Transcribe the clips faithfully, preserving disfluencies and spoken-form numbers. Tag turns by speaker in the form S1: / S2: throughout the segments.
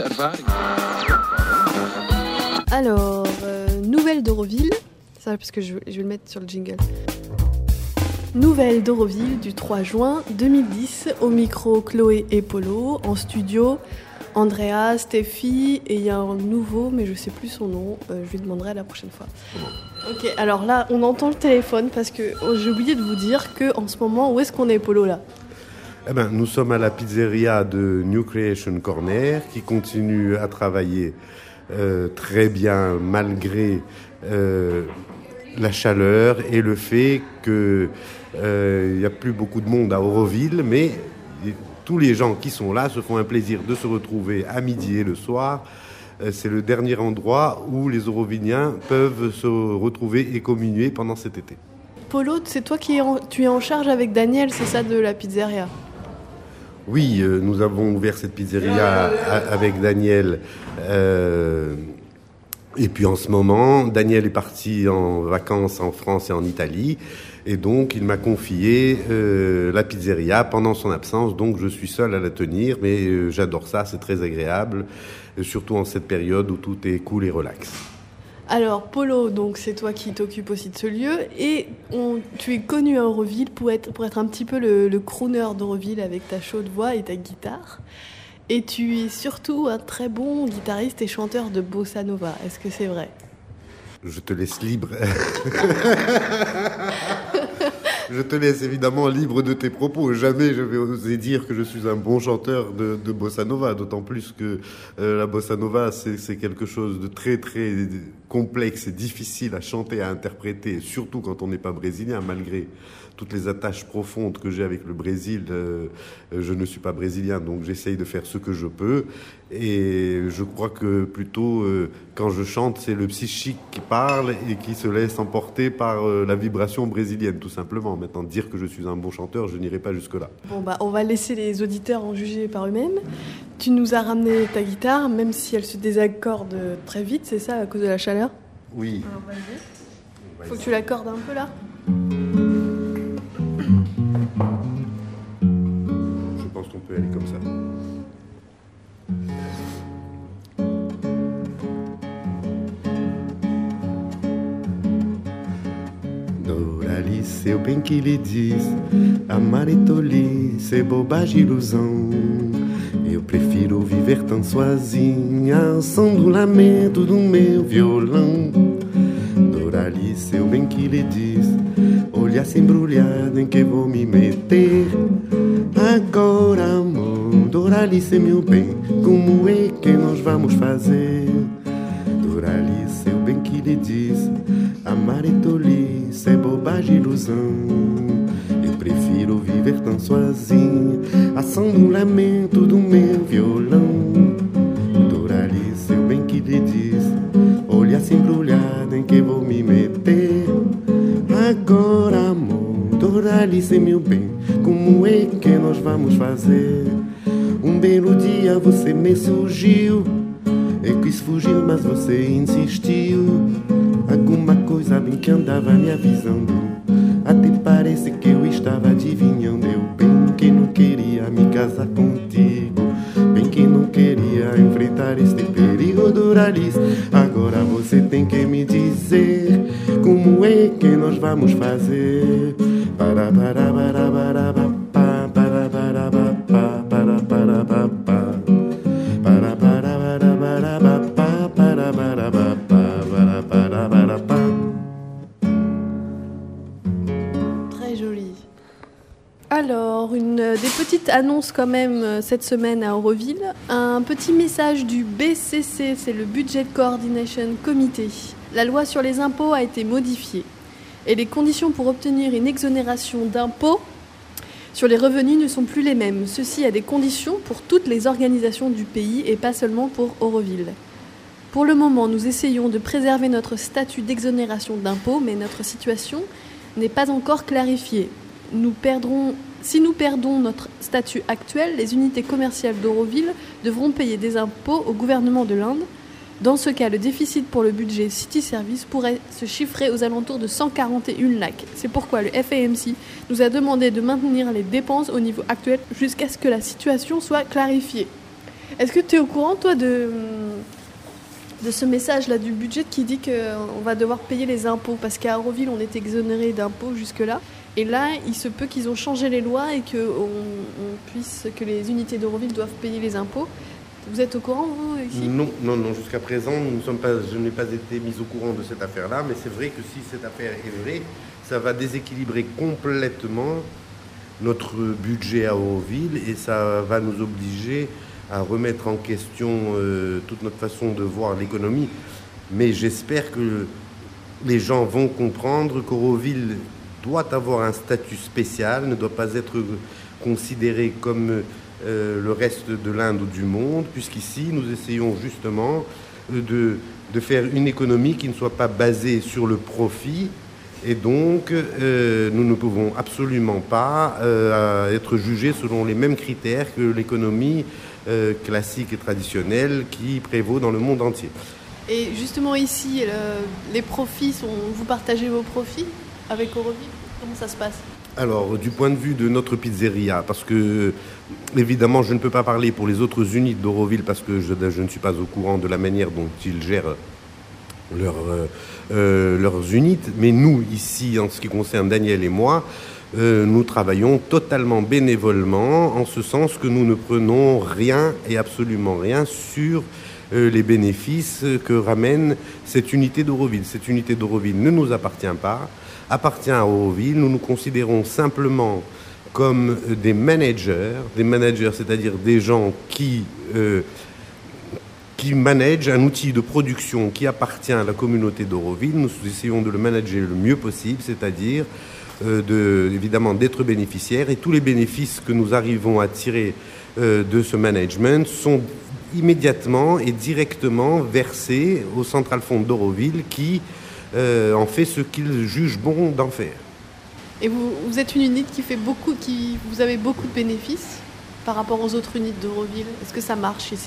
S1: ervaring.
S2: Alors, euh, nouvelle d'Euroville. Ça, parce que je, je vais le mettre sur le jingle. Nouvelle d'Euroville du trois juin deux mille dix. Au micro, Chloé et Polo. En studio, Andrea, Steffi. Et il y a un nouveau, mais je ne sais plus son nom. Euh, je lui demanderai la prochaine fois. Ok, alors là, on entend le téléphone parce que oh, j'ai oublié de vous dire qu'en ce moment, où est-ce qu'on est, Polo, là ?
S3: Eh ben, nous sommes à la pizzeria de New Creation Corner qui continue à travailler euh, très bien malgré euh, la chaleur et le fait qu'il euh, n'y a plus beaucoup de monde à Auroville, mais tous les gens qui sont là se font un plaisir de se retrouver à midi et le soir. Euh, c'est le dernier endroit où les Auroviliens peuvent se retrouver et communier pendant cet été.
S2: Polo, c'est toi qui es en, tu es en charge avec Daniel, c'est ça, de la pizzeria ?
S3: Oui, euh, nous avons ouvert cette pizzeria a, avec Daniel. Euh, et puis en ce moment, Daniel est parti en vacances en France et en Italie. Et donc, il m'a confié euh, la pizzeria pendant son absence. Donc, je suis seul à la tenir. Mais euh, j'adore ça, c'est très agréable. Euh, surtout en cette période où tout est cool et relax.
S2: Alors, Polo, donc c'est toi qui t'occupes aussi de ce lieu, et on, tu es connu à Auroville pour être, pour être un petit peu le, le crooner d'Auroville avec ta chaude voix et ta guitare. Et tu es surtout un très bon guitariste et chanteur de bossa nova. Est-ce que c'est vrai ?
S3: Je te laisse libre. Je te laisse évidemment libre de tes propos. Jamais je vais oser dire que je suis un bon chanteur de, de bossa nova, d'autant plus que euh, la bossa nova, c'est, c'est quelque chose de très très complexe et difficile à chanter, à interpréter, surtout quand on n'est pas brésilien, malgré toutes les attaches profondes que j'ai avec le Brésil. Euh, je ne suis pas brésilien, donc j'essaye de faire ce que je peux. Et je crois que plutôt, euh, quand je chante, c'est le psychique qui parle et qui se laisse emporter par euh, la vibration brésilienne, tout simplement. Maintenant, dire que je suis un bon chanteur, je n'irai pas jusque-là.
S2: Bon, bah, on va laisser les auditeurs en juger par eux-mêmes. Tu nous as ramené ta guitare, même si elle se désaccorde très vite, c'est ça, à cause de la chaleur ?
S3: Oui.
S2: Alors, vas-y. Faut que tu l'accordes un peu là ?
S3: Je pense qu'on peut aller comme ça. Doralice, eu bem que lhe diz, amar é tolice, é bobagem e ilusão. Eu prefiro viver tão sozinha, ao som do lamento do meu violão. Doralice, eu bem que lhe diz, olhar sem embrulhado em que vou me meter. Agora, amor, Doralice, meu bem, como é que nós vamos fazer? Doralice, eu bem que lhe diz, amar é tolice, é bobagem e ilusão. Eu prefiro viver tão sozinha, a som do lamento do meu violão. Doralice, eu bem que lhe diz, olhar sem embrulhado em que vou me meter. Agora, amor, Doralice, meu bem, como é que nós vamos fazer? Um belo dia você me surgiu, eu quis fugir, mas você insistiu. Alguma coisa bem que andava me avisando, até parece que eu estava adivinhando. Eu bem que não queria me casar contigo, bem que não queria enfrentar este perigo, Doralice. Agora você tem que me dizer como é que nós vamos fazer. Para para para para para para para para para para para para para para.
S2: Très joli. Alors, une des petites annonces quand même cette semaine à Auroville. Un petit message du B C C, c'est le Budget Coordination Committee. La loi sur les impôts a été modifiée et les conditions pour obtenir une exonération d'impôts sur les revenus ne sont plus les mêmes. Ceci a des conditions pour toutes les organisations du pays et pas seulement pour Auroville. Pour le moment, nous essayons de préserver notre statut d'exonération d'impôts, mais notre situation n'est pas encore clarifiée. Nous perdrons, si nous perdons notre statut actuel, les unités commerciales d'Auroville devront payer des impôts au gouvernement de l'Inde. Dans ce cas, le déficit pour le budget City Service pourrait se chiffrer aux alentours de cent quarante et un lacs. C'est pourquoi le F A M C nous a demandé de maintenir les dépenses au niveau actuel jusqu'à ce que la situation soit clarifiée. Est-ce que tu es au courant, toi, de, de ce message-là du budget qui dit qu'on va devoir payer les impôts? Parce qu'à Auroville, on est exonéré d'impôts jusque-là. Et là, il se peut qu'ils ont changé les lois et que, on, on puisse, que les unités d'Auroville doivent payer les impôts. Vous êtes au courant, vous, ici?
S3: Non, non, non. Jusqu'à présent, nous ne sommes pas, je n'ai pas été mise au courant de cette affaire-là. Mais c'est vrai que si cette affaire est vraie, ça va déséquilibrer complètement notre budget à Auroville et ça va nous obliger à remettre en question euh, toute notre façon de voir l'économie. Mais j'espère que les gens vont comprendre qu'Auroville doit avoir un statut spécial, ne doit pas être considéré comme euh, le reste de l'Inde ou du monde, puisqu'ici, nous essayons justement de, de faire une économie qui ne soit pas basée sur le profit. Et donc, euh, nous ne pouvons absolument pas euh, être jugés selon les mêmes critères que l'économie euh, classique et traditionnelle qui prévaut dans le monde entier.
S2: Et justement ici, le, les profits, sont, vous partagez vos profits avec Auroville? Comment ça se passe?
S3: Alors, du point de vue de notre pizzeria, parce que, évidemment, je ne peux pas parler pour les autres unités d'Auroville parce que je, je ne suis pas au courant de la manière dont ils gèrent leur, euh, leurs unités. Mais nous, ici, en ce qui concerne Daniel et moi, euh, nous travaillons totalement bénévolement, en ce sens que nous ne prenons rien et absolument rien sur euh, les bénéfices que ramène cette unité d'Auroville. Cette unité d'Auroville ne nous appartient pas, appartient à Auroville. Nous nous considérons simplement comme des managers, des managers, c'est-à-dire des gens qui, euh, qui managent un outil de production qui appartient à la communauté d'Auroville. Nous essayons de le manager le mieux possible, c'est-à-dire euh, de, évidemment d'être bénéficiaires, et tous les bénéfices que nous arrivons à tirer euh, de ce management sont immédiatement et directement versés au Central Fund d'Auroville qui euh, en fait ce qu'il juge bon d'en faire.
S2: Et vous, vous êtes une unité qui fait beaucoup, qui vous avez beaucoup de bénéfices par rapport aux autres unités d'Auroville. Est-ce que ça marche ici?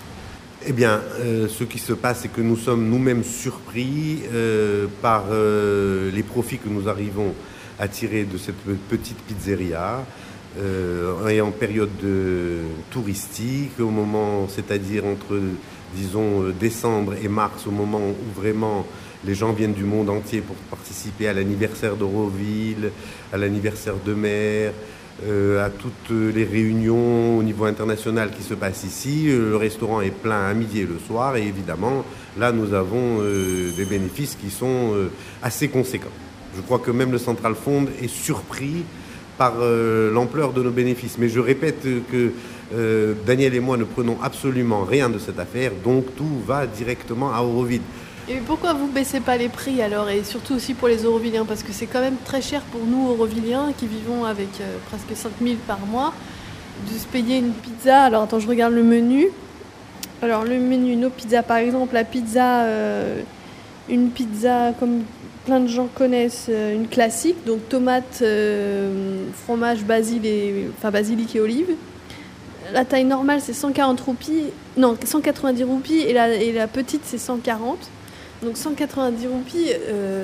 S3: Eh bien, euh, ce qui se passe, c'est que nous sommes nous-mêmes surpris euh, par euh, les profits que nous arrivons à tirer de cette petite pizzeria. Euh, et en période de, touristique, au moment, c'est-à-dire entre, disons, décembre et mars, au moment où vraiment les gens viennent du monde entier pour participer à l'anniversaire d'Auroville, à l'anniversaire de mer, euh, à toutes les réunions au niveau international qui se passent ici. Le restaurant est plein à midi et le soir, et évidemment, là, nous avons euh, des bénéfices qui sont euh, assez conséquents. Je crois que même le Central Fund est surpris par euh, l'ampleur de nos bénéfices. Mais je répète que euh, Daniel et moi ne prenons absolument rien de cette affaire, donc tout va directement à Auroville.
S2: Et pourquoi vous ne baissez pas les prix alors, et surtout aussi pour les Aurovilliens? Parce que c'est quand même très cher pour nous Aurovilliens qui vivons avec euh, presque cinq mille par mois, de se payer une pizza. Alors attends, je regarde le menu. Alors le menu, nos pizzas par exemple, la pizza, euh, une pizza comme plein de gens connaissent, euh, une classique, donc tomate, euh, fromage, basil et, enfin, basilic et olive. La taille normale c'est cent quarante roupies, non cent quatre-vingt-dix roupies, et la, et la petite c'est cent quarante. Donc cent quatre-vingt-dix roupies, euh,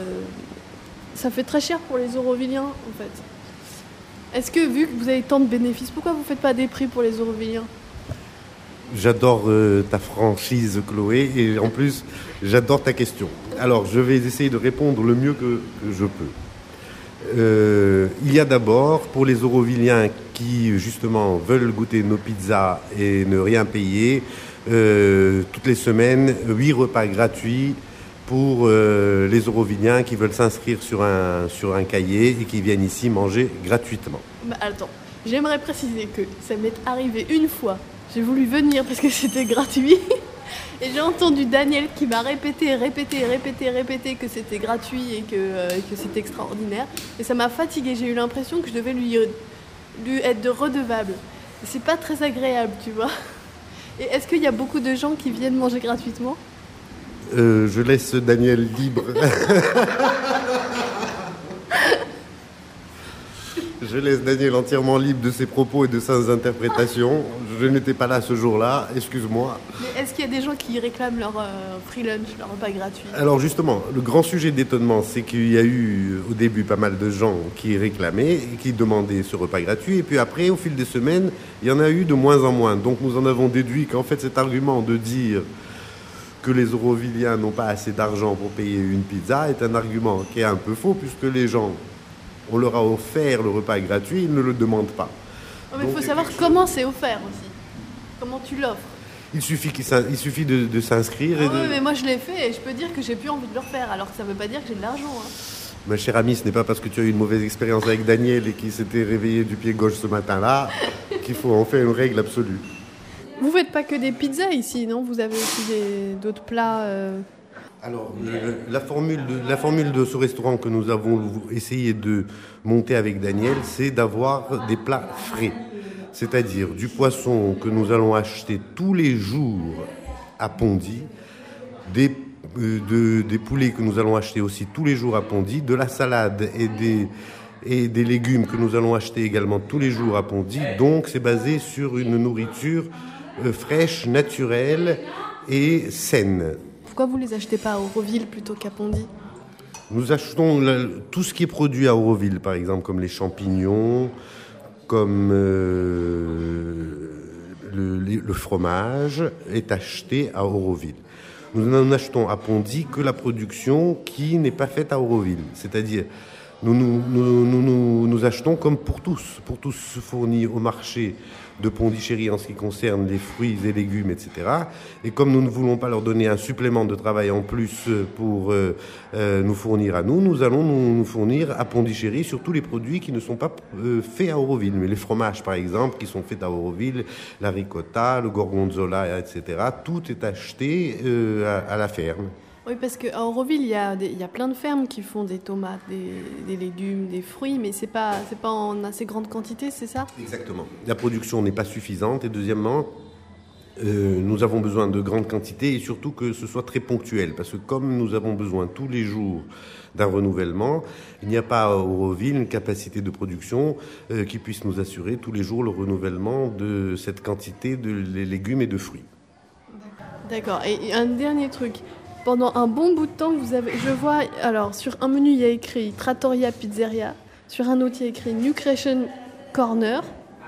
S2: ça fait très cher pour les Aurovilliens en fait. Est-ce que, vu que vous avez tant de bénéfices, pourquoi vous ne faites pas des prix pour les Aurovilliens?
S3: J'adore euh, ta franchise, Chloé, et en plus, j'adore ta question. Alors, je vais essayer de répondre le mieux que, que je peux. Euh, il y a d'abord, pour les Aurovilliens qui, justement, veulent goûter nos pizzas et ne rien payer, euh, toutes les semaines, huit repas gratuits pour euh, les Aurovilliens qui veulent s'inscrire sur un, sur un cahier et qui viennent ici manger gratuitement.
S2: Bah, attends, j'aimerais préciser que ça m'est arrivé une fois. J'ai voulu venir parce que c'était gratuit. Et j'ai entendu Daniel qui m'a répété, répété, répété, répété que c'était gratuit et que, euh, que c'était extraordinaire. Et ça m'a fatiguée. J'ai eu l'impression que je devais lui, lui être de redevable. Et c'est pas très agréable, tu vois. Et est-ce qu'il y a beaucoup de gens qui viennent manger gratuitement?
S3: euh, Je laisse Daniel libre. Je laisse Daniel entièrement libre de ses propos et de ses interprétations. Je n'étais pas là ce jour-là, excuse-moi.
S2: Mais est-ce qu'il y a des gens qui réclament leur euh, free lunch, leur repas gratuit?
S3: Alors justement, le grand sujet d'étonnement, c'est qu'il y a eu au début pas mal de gens qui réclamaient et qui demandaient ce repas gratuit. Et puis après, au fil des semaines, il y en a eu de moins en moins. Donc nous en avons déduit qu'en fait cet argument de dire que les Auroviliens n'ont pas assez d'argent pour payer une pizza est un argument qui est un peu faux, puisque les gens, on leur a offert le repas gratuit, ils ne le demandent pas.
S2: Oh, mais il faut savoir comment c'est offert aussi. Comment tu l'offres.
S3: Il suffit, qu'il il suffit de, de s'inscrire.
S2: Ah
S3: et
S2: oui,
S3: de...
S2: mais moi je l'ai fait et je peux dire que j'ai plus envie de le refaire, alors que ça ne veut pas dire que j'ai de l'argent. Hein.
S3: Ma chère amie, ce n'est pas parce que tu as eu une mauvaise expérience avec Daniel et qu'il s'était réveillé du pied gauche ce matin-là qu'il faut en faire une règle absolue.
S2: Vous faites pas que des pizzas ici, non? Vous avez aussi des, d'autres plats euh...
S3: Alors, le, la, formule de, la formule de ce restaurant que nous avons essayé de monter avec Daniel, c'est d'avoir des plats frais. C'est-à-dire du poisson que nous allons acheter tous les jours à Pondy, des, euh, de, des poulets que nous allons acheter aussi tous les jours à Pondy, de la salade et des, et des légumes que nous allons acheter également tous les jours à Pondy. Donc, c'est basé sur une nourriture euh, fraîche, naturelle et saine.
S2: Pourquoi vous les achetez pas à Auroville plutôt qu'à Pondy?
S3: Nous achetons la, tout ce qui est produit à Auroville, par exemple, comme les champignons, comme euh, le, le fromage est acheté à Auroville. Nous n'en achetons à Pondy que la production qui n'est pas faite à Auroville. C'est-à-dire, nous nous, nous, nous, nous, nous achetons comme pour tous, pour tous se fournir au marché de Pondichéry en ce qui concerne les fruits et légumes, et cetera. Et comme nous ne voulons pas leur donner un supplément de travail en plus pour euh, euh, nous fournir à nous, nous allons nous, nous fournir à Pondichéry sur tous les produits qui ne sont pas euh, faits à Auroville. Mais les fromages, par exemple, qui sont faits à Auroville, la ricotta, le gorgonzola, et cetera, tout est acheté euh, à, à la ferme.
S2: Oui, parce qu'à Auroville, il y, a des, il y a plein de fermes qui font des tomates, des, des légumes, des fruits, mais ce n'est pas, c'est pas en assez grande quantité, c'est ça?
S3: Exactement. La production n'est pas suffisante. Et deuxièmement, euh, nous avons besoin de grandes quantités et surtout que ce soit très ponctuel. Parce que comme nous avons besoin tous les jours d'un renouvellement, il n'y a pas à Auroville une capacité de production euh, qui puisse nous assurer tous les jours le renouvellement de cette quantité de légumes et de fruits.
S2: D'accord. Et un dernier truc. Pendant un bon bout de temps, vous avez, je vois, alors sur un menu il y a écrit Trattoria Pizzeria, sur un autre il y a écrit Nutrition Corner,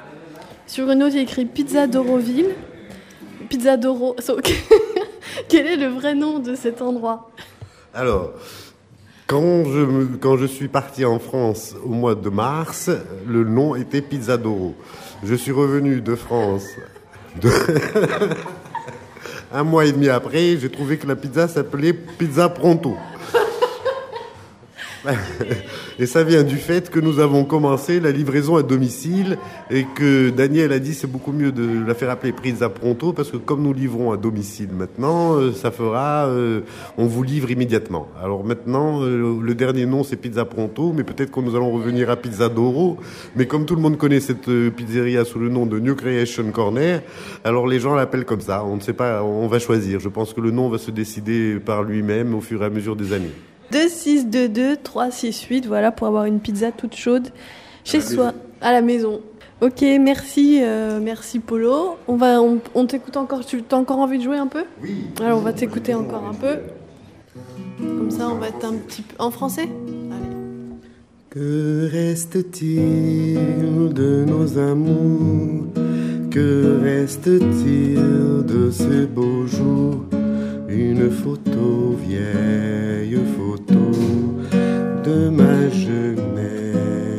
S2: sur une autre il y a écrit Pizza d'Auroville, Pizza d'Oro. So, quel est le vrai nom de cet endroit?
S3: Alors, quand je, me, quand je suis parti en France au mois de mars, le nom était Pizza d'Oro. Je suis revenu de France. De Un mois et demi après, j'ai trouvé que la pizza s'appelait Pizza Pronto. Et ça vient du fait que nous avons commencé la livraison à domicile et que Daniel a dit c'est beaucoup mieux de la faire appeler Pizza Pronto parce que comme nous livrons à domicile maintenant, ça fera, euh, on vous livre immédiatement. Alors maintenant, euh, le dernier nom c'est Pizza Pronto, mais peut-être que nous allons revenir à Pizza d'Oro. Mais comme tout le monde connaît cette euh, pizzeria sous le nom de New Creation Corner, alors les gens l'appellent comme ça. On ne sait pas, on va choisir. Je pense que le nom va se décider par lui-même au fur et à mesure des années.
S2: deux six deux deux trois six huit, voilà, pour avoir une pizza toute chaude chez soi, à la maison. Ok, merci, euh, merci Polo. On va, on, on t'écoute encore. Tu as encore envie de jouer un peu?
S3: Oui.
S2: Alors on va t'écouter encore un peu. Comme ça, on va être un petit peu en français. Allez.
S3: Que reste-t-il de nos amours? Que reste-t-il de ces beaux jours? Une photo, vieille photo de ma jeunesse.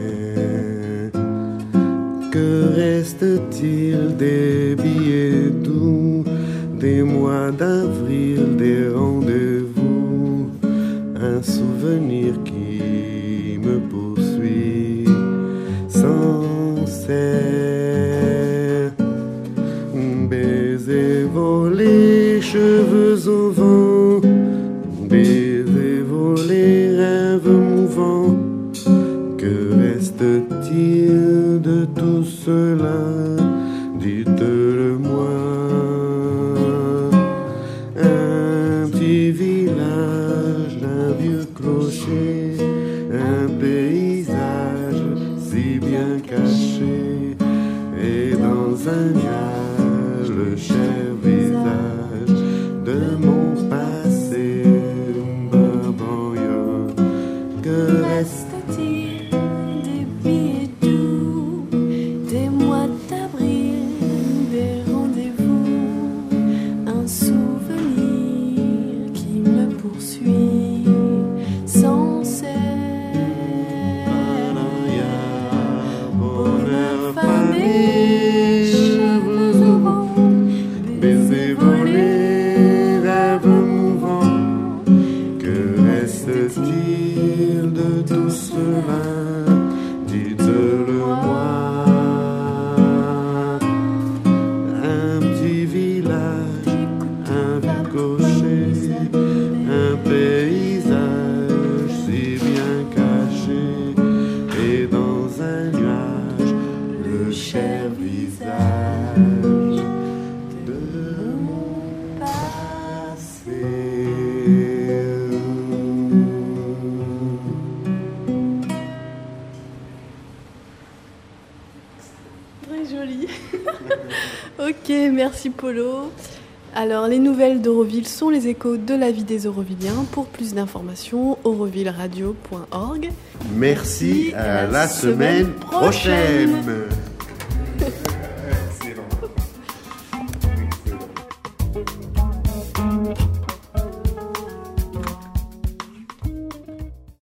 S3: Que reste-t-il des billets doux, des mois d'avril, des rendez-vous? Un souvenir qui me poursuit sans cesse. Baiser volé, cheveux au vent, baiser volé, rêve mouvant. Que reste-t-il de tout cela? Dites-le-moi. Un petit village, un vieux clocher, un paysage si bien caché, et dans un nuage le cher visage famille, cheveux au vent, baisers volés, rêves mouvants. Que reste-t-il de tout cela? Dites-le-moi. Un petit village, un cocher, un paysage si bien caché, et dans un nuage, le cher visage de mon passé.
S2: Très joli. Ok, merci Polo. Alors, les nouvelles d'Euroville sont les échos de la vie des Eurovilliens. Pour plus d'informations, eurovilleradio point org.
S3: Merci, à la semaine prochaine.